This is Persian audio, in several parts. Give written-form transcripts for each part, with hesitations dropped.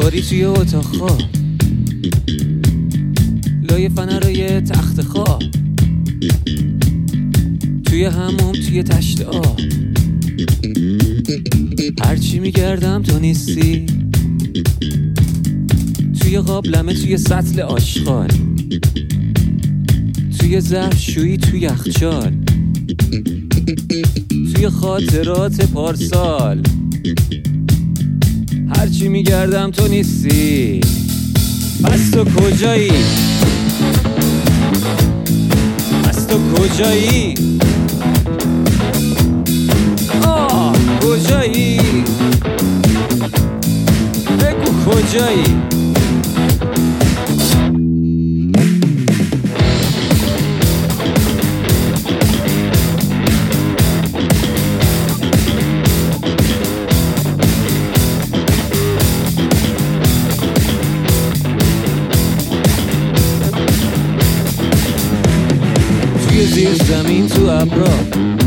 باری توی اتاق خواب، لای فنرای تخت خواب، توی حموم توی تشت آب، هرچی میگردم تو نیستی، توی قابلمه توی سطل آشغال، توی ظرفشویی توی یخچال، توی خاطرات پارسال، هرچی میگردم تو نیستی. پس تو کجایی؟ پس تو کجایی؟ کجایی؟ بگو کجایی؟ توی زیر زمین تو ابرا،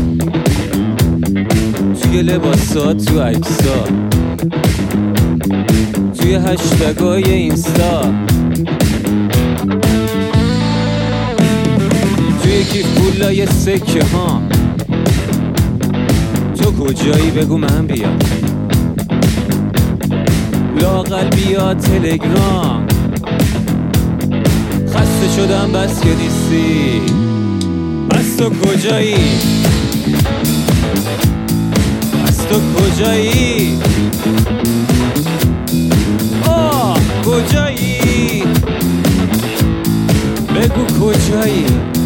توی لباسات تو عکسا، توی هشتگای اینستا، توی کیف پولای سکه ها. تو کجایی بگو من بیام، لااقل بیا تلگرام. خسته شدم بس که نیستی. پس تو کجایی؟ پس تو کجایی؟ کجایی؟ بگو کجایی؟